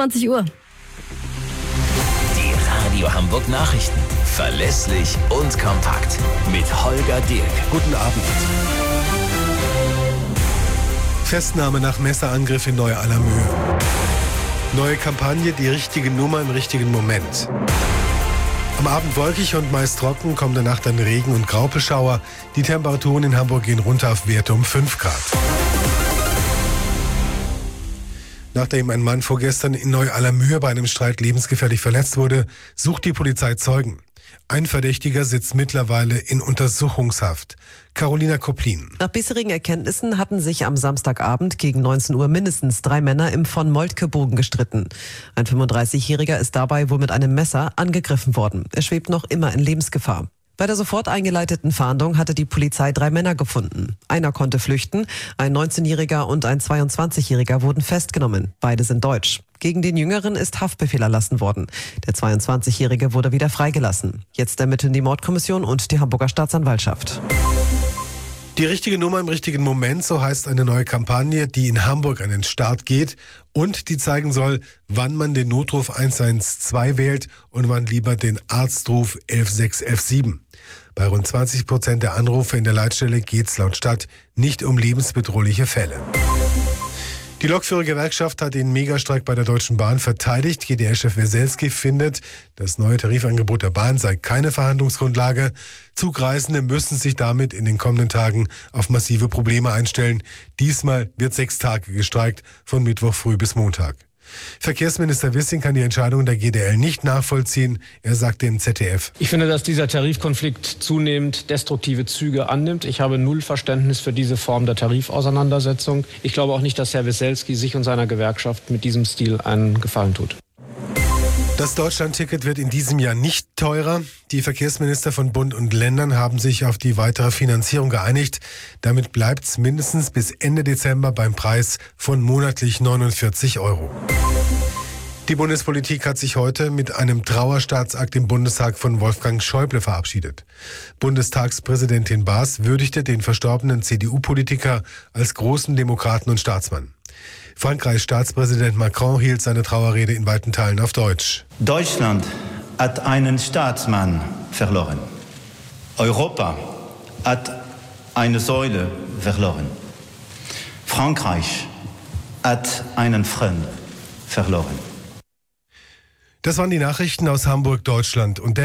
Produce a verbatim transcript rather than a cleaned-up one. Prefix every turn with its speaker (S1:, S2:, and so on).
S1: einundzwanzig Uhr.
S2: Die Radio Hamburg Nachrichten. Verlässlich und kompakt. Mit Holger Dirk.
S3: Guten Abend. Festnahme nach Messerangriff in Neu-Allermühe. Neue Kampagne, die richtige Nummer im richtigen Moment. Am Abend wolkig und meist trocken, kommende Nacht dann Regen und Graupelschauer. Die Temperaturen in Hamburg gehen runter auf Werte um fünf Grad. Nachdem ein Mann vorgestern in Neu-Allermühe bei einem Streit lebensgefährlich verletzt wurde, sucht die Polizei Zeugen. Ein Verdächtiger sitzt mittlerweile in Untersuchungshaft. Carolina Koplin.
S4: Nach bisherigen Erkenntnissen hatten sich am Samstagabend gegen neunzehn Uhr mindestens drei Männer im von Moltke-Bogen gestritten. Ein fünfunddreißigjähriger ist dabei wohl mit einem Messer angegriffen worden. Er schwebt noch immer in Lebensgefahr. Bei der sofort eingeleiteten Fahndung hatte die Polizei drei Männer gefunden. Einer konnte flüchten, ein neunzehnjähriger und ein zweiundzwanzigjähriger wurden festgenommen. Beide sind deutsch. Gegen den Jüngeren ist Haftbefehl erlassen worden. Der zweiundzwanzigjährige wurde wieder freigelassen. Jetzt ermitteln die Mordkommission und die Hamburger Staatsanwaltschaft.
S3: Die richtige Nummer im richtigen Moment, so heißt eine neue Kampagne, die in Hamburg an den Start geht und die zeigen soll, wann man den Notruf eins eins zwei wählt und wann lieber den Arztruf elf sechs elf sieben. Bei rund zwanzig Prozent der Anrufe in der Leitstelle geht es laut Stadt nicht um lebensbedrohliche Fälle. Die Lokführergewerkschaft hat den Megastreik bei der Deutschen Bahn verteidigt. G D L-Chef Weselski findet, das neue Tarifangebot der Bahn sei keine Verhandlungsgrundlage. Zugreisende müssen sich damit in den kommenden Tagen auf massive Probleme einstellen. Diesmal wird sechs Tage gestreikt, von Mittwoch früh bis Montag. Verkehrsminister Wissing kann die Entscheidung der G D L nicht nachvollziehen. Er sagte im Z D F:
S5: Ich finde, dass dieser Tarifkonflikt zunehmend destruktive Züge annimmt. Ich habe null Verständnis für diese Form der Tarifauseinandersetzung. Ich glaube auch nicht, dass Herr Weselski sich und seiner Gewerkschaft mit diesem Stil einen Gefallen tut.
S3: Das Deutschlandticket wird in diesem Jahr nicht teurer. Die Verkehrsminister von Bund und Ländern haben sich auf die weitere Finanzierung geeinigt. Damit bleibt es mindestens bis Ende Dezember beim Preis von monatlich neunundvierzig Euro. Die Bundespolitik hat sich heute mit einem Trauerstaatsakt im Bundestag von Wolfgang Schäuble verabschiedet. Bundestagspräsidentin Baas würdigte den verstorbenen C D U-Politiker als großen Demokraten und Staatsmann. Frankreichs Staatspräsident Macron hielt seine Trauerrede in weiten Teilen auf Deutsch.
S6: Deutschland hat einen Staatsmann verloren. Europa hat eine Säule verloren. Frankreich hat einen Freund verloren.
S3: Das waren die Nachrichten aus Hamburg, Deutschland und der